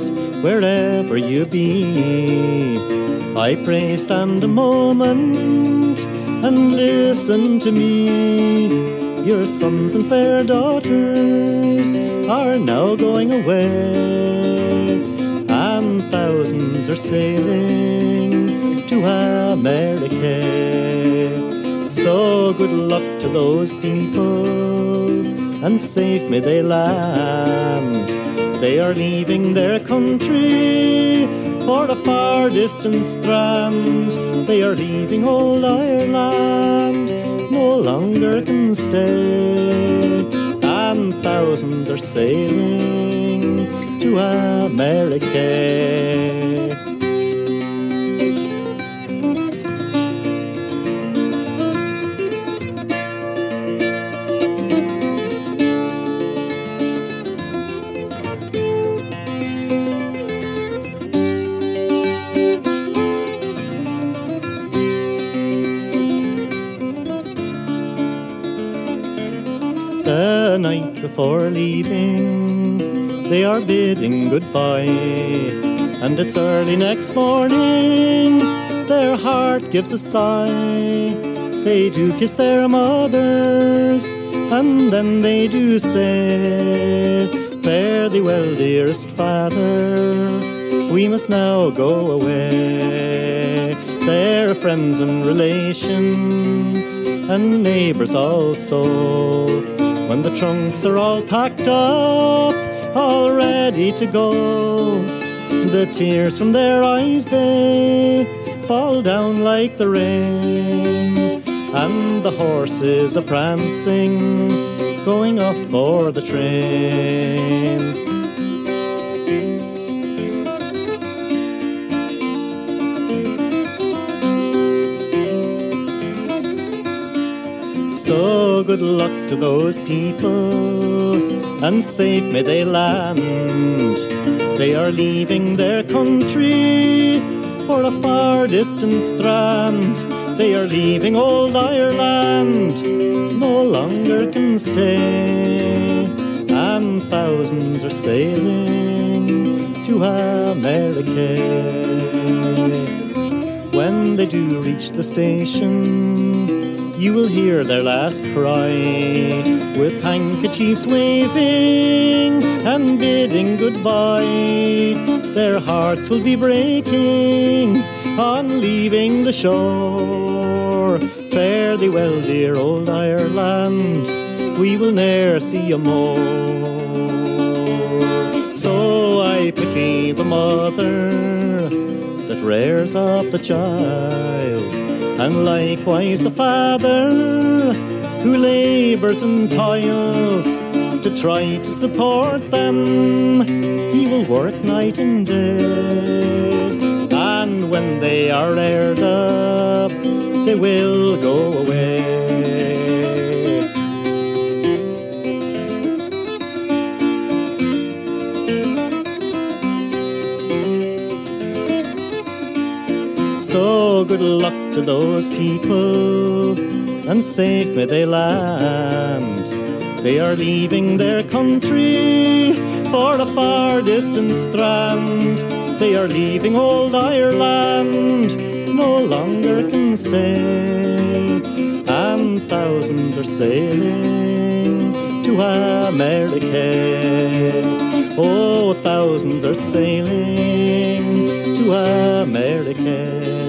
daughters, wherever you be, I pray stand a moment and listen to me. Your sons and fair daughters are now going away, and thousands are sailing to America. So good luck to those people, and safe may they land. They are leaving their country for a far distant strand. They are leaving old Ireland, no longer can stay, and thousands are sailing to America. The night before leaving, they are bidding goodbye, and it's early next morning, their heart gives a sigh. They do kiss their mothers, and then they do say, fare thee well, dearest father, we must now go away. Their friends and relations, and neighbours also, when the trunks are all packed up, all ready to go, the tears from their eyes, they fall down like the rain, and the horses are prancing, going off for the train. So good luck to those people, and safe may they land. They are leaving their country for a far distant strand. They are leaving old Ireland, no longer can stay, and thousands are sailing to America. When they do reach the station, you will hear their last cry, with handkerchiefs waving and bidding goodbye. Their hearts will be breaking on leaving the shore. Fare thee well, dear old Ireland, we will ne'er see you more. So I pity the mother that rears up the child, and likewise the father who labours and toils to try to support them. He will work night and day, and when they are reared up, they will go away. So good luck to those people, and safe may they land. They are leaving their country for a far distant strand. They are leaving old Ireland, no longer can stay, and thousands are sailing to America. Oh, thousands are sailing to America.